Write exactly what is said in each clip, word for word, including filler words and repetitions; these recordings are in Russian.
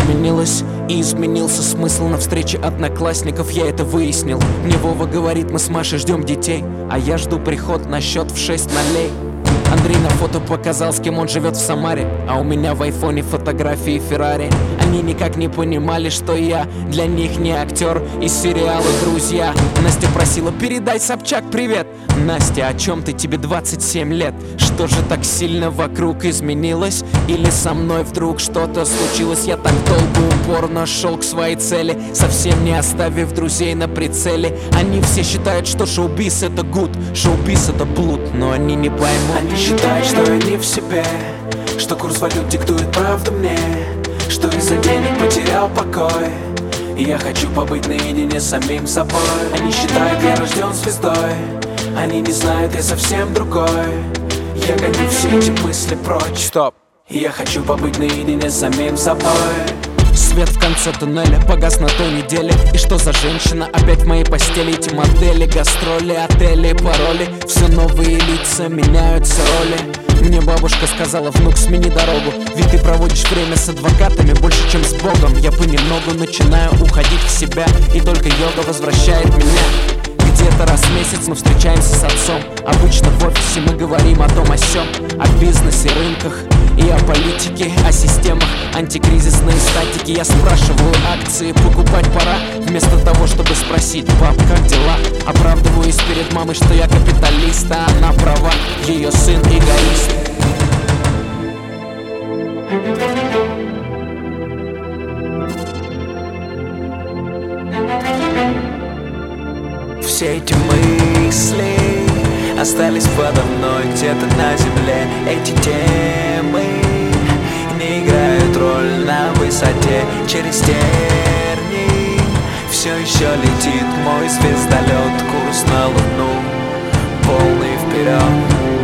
изменилось, и изменился смысл на встрече одноклассников, я это выяснил. Мне Вова говорит, мы с Машей ждем детей, а я жду приход на счет в шесть нолей. Андрей на фото показал, с кем он живет в Самаре, а у меня в айфоне фотографии Феррари. Они никак не понимали, что я для них не актер из сериала «Друзья». Настя просила, передай Собчак привет. Настя, о чем ты, тебе двадцать семь лет? Что же так сильно вокруг изменилось? Или со мной вдруг что-то случилось? Я так долго упорно шел к своей цели, совсем не оставив друзей на прицеле. Они все считают, что шоу-биз это гуд, шоу-биз это блуд, но они не поймут. Они считают, что я не в себе, что курс валют диктует правду мне, что из-за денег потерял покой, и я хочу побыть наедине с самим собой. Они считают, я рожден звездой, они не знают, я совсем другой. Я гоню все эти мысли прочь. Стоп. Я хочу побыть наедине с самим собой. Свет в конце туннеля погас на той неделе. И что за женщина опять в моей постели? Эти модели, гастроли, отели, пароли. Все новые лица, меняются роли. Мне бабушка сказала, внук, смени дорогу, ведь ты проводишь время с адвокатами больше, чем с Богом. Я понемногу начинаю уходить в себя, и только йога возвращает меня. Где-то раз в месяц мы встречаемся с отцом. Обычно в офисе мы говорим о том о сём, о бизнесе, рынках и о политике, о системах антикризисной статики. Я спрашиваю, акции покупать пора, вместо того, чтобы спросить, пап, как дела? Оправдываюсь перед мамой, что я капиталист, а она права, ее сын эгоист. Все эти мысли остались подо мной где-то на земле. Эти темы не играют роль на высоте. Через тернии все еще летит мой звездолет. Курс на луну, полный вперед.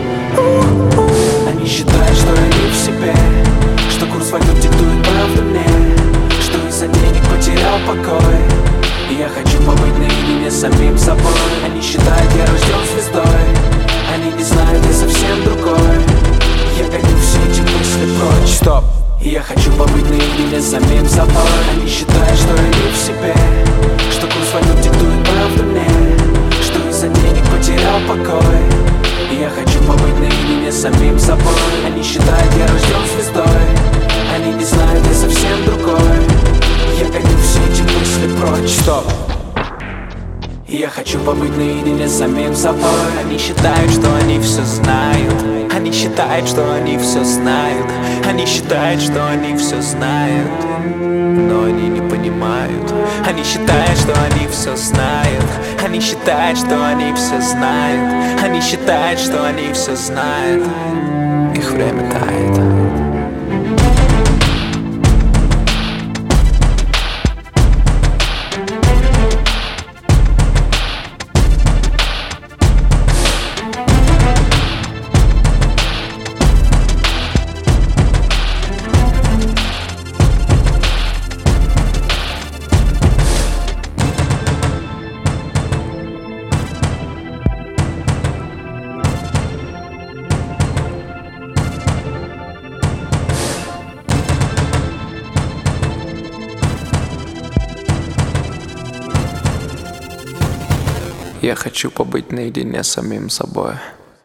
Они считают, что я не в себе, что курс валют диктует правду мне, что из-за денег потерял покой, и я хочу побыть наедине с самим собой. Они считают, я рожден звездой, они не знают, я совсем другой. Я гоню все эти мысли прочь. Стоп. Я хочу побыть наедине с самим собой. Они считают, что я не в себе, что курс валют диктует правду мне, что из-за денег потерял покой, и я хочу побыть наедине с самим собой. Они считают, я рожден звездой, они не знают, я совсем другой. Я гоню все эти мысли прочь. Стоп. Я хочу побыть наедине с самим собой. Они считают, что они все знают, они считают, что они все знают, они считают, что они все знают, но они не понимают. Они считают, что они все знают, они считают, что они все знают, они считают, что они все знают. Их время тает. Я хочу побыть наедине с самим собой.